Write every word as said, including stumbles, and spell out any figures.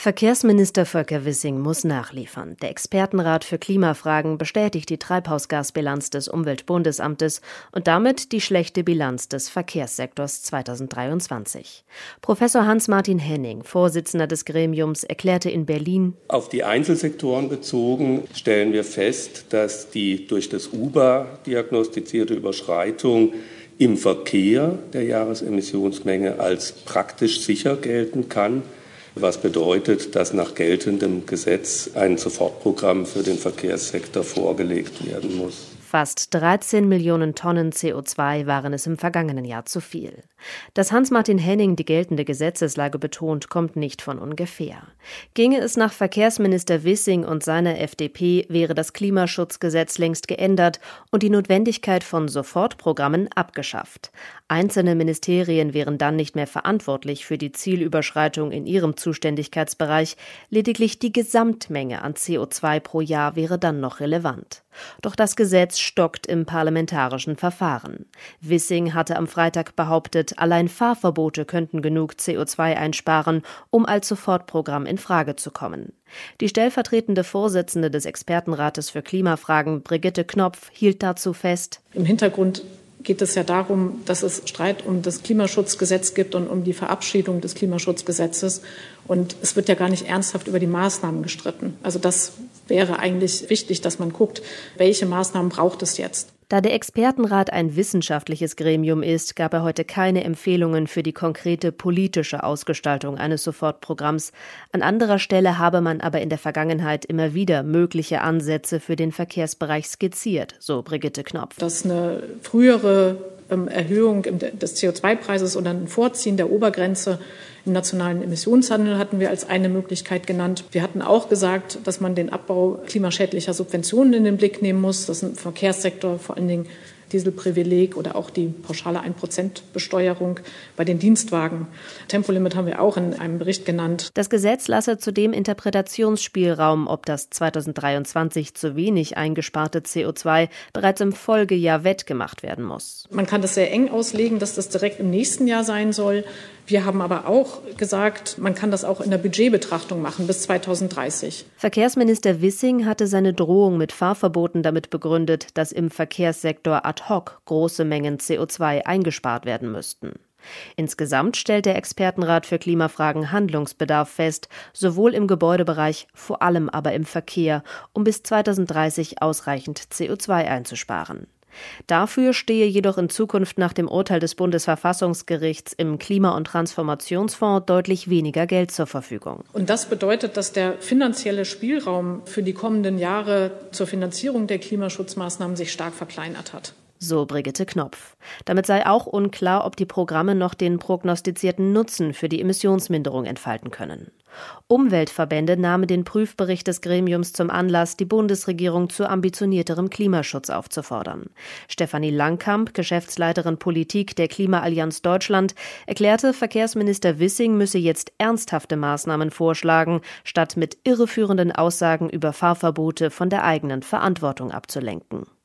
Verkehrsminister Volker Wissing muss nachliefern. Der Expertenrat für Klimafragen bestätigt die Treibhausgasbilanz des Umweltbundesamtes und damit die schlechte Bilanz des Verkehrssektors zweitausenddreiundzwanzig. Professor Hans-Martin Henning, Vorsitzender des Gremiums, erklärte in Berlin: Auf die Einzelsektoren bezogen stellen wir fest, dass die durch das U B A diagnostizierte Überschreitung im Verkehr der Jahresemissionsmenge als praktisch sicher gelten kann, was bedeutet, dass nach geltendem Gesetz ein Sofortprogramm für den Verkehrssektor vorgelegt werden muss. Fast dreizehn Millionen Tonnen C O zwei waren es im vergangenen Jahr zu viel. Dass Hans-Martin Henning die geltende Gesetzeslage betont, kommt nicht von ungefähr. Ginge es nach Verkehrsminister Wissing und seiner F D P, wäre das Klimaschutzgesetz längst geändert und die Notwendigkeit von Sofortprogrammen abgeschafft. Einzelne Ministerien wären dann nicht mehr verantwortlich für die Zielüberschreitung in ihrem Zuständigkeitsbereich. Lediglich die Gesamtmenge an C O zwei pro Jahr wäre dann noch relevant. Doch das Gesetz stockt im parlamentarischen Verfahren. Wissing hatte am Freitag behauptet, allein Fahrverbote könnten genug C O zwei einsparen, um als Sofortprogramm in Frage zu kommen. Die stellvertretende Vorsitzende des Expertenrates für Klimafragen, Brigitte Knopf, hielt dazu fest: Im Hintergrund geht es ja darum, dass es Streit um das Klimaschutzgesetz gibt und um die Verabschiedung des Klimaschutzgesetzes. Und es wird ja gar nicht ernsthaft über die Maßnahmen gestritten. Also das wäre eigentlich wichtig, dass man guckt, welche Maßnahmen braucht es jetzt. Da der Expertenrat ein wissenschaftliches Gremium ist, gab er heute keine Empfehlungen für die konkrete politische Ausgestaltung eines Sofortprogramms. An anderer Stelle habe man aber in der Vergangenheit immer wieder mögliche Ansätze für den Verkehrsbereich skizziert, so Brigitte Knopf. Dass eine frühere Erhöhung des C O zwei Preises oder ein Vorziehen der Obergrenze im nationalen Emissionshandel hatten wir als eine Möglichkeit genannt. Wir hatten auch gesagt, dass man den Abbau klimaschädlicher Subventionen in den Blick nehmen muss, dass im Verkehrssektor vor allen Dingen Dieselprivileg oder auch die pauschale ein Prozent Besteuerung bei den Dienstwagen. Tempolimit haben wir auch in einem Bericht genannt. Das Gesetz lasse zudem Interpretationsspielraum, ob das zweitausenddreiundzwanzig zu wenig eingesparte C O zwei bereits im Folgejahr wettgemacht werden muss. Man kann das sehr eng auslegen, dass das direkt im nächsten Jahr sein soll. Wir haben aber auch gesagt, man kann das auch in der Budgetbetrachtung machen bis zweitausenddreißig. Verkehrsminister Wissing hatte seine Drohung mit Fahrverboten damit begründet, dass im Verkehrssektor ad hoc große Mengen C O zwei eingespart werden müssten. Insgesamt stellt der Expertenrat für Klimafragen Handlungsbedarf fest, sowohl im Gebäudebereich, vor allem aber im Verkehr, um bis zweitausenddreißig ausreichend C O zwei einzusparen. Dafür stehe jedoch in Zukunft nach dem Urteil des Bundesverfassungsgerichts im Klima- und Transformationsfonds deutlich weniger Geld zur Verfügung. Und das bedeutet, dass der finanzielle Spielraum für die kommenden Jahre zur Finanzierung der Klimaschutzmaßnahmen sich stark verkleinert hat. So Brigitte Knopf. Damit sei auch unklar, ob die Programme noch den prognostizierten Nutzen für die Emissionsminderung entfalten können. Umweltverbände nahmen den Prüfbericht des Gremiums zum Anlass, die Bundesregierung zu ambitionierterem Klimaschutz aufzufordern. Stefanie Langkamp, Geschäftsleiterin Politik der Klimaallianz Deutschland, erklärte, Verkehrsminister Wissing müsse jetzt ernsthafte Maßnahmen vorschlagen, statt mit irreführenden Aussagen über Fahrverbote von der eigenen Verantwortung abzulenken.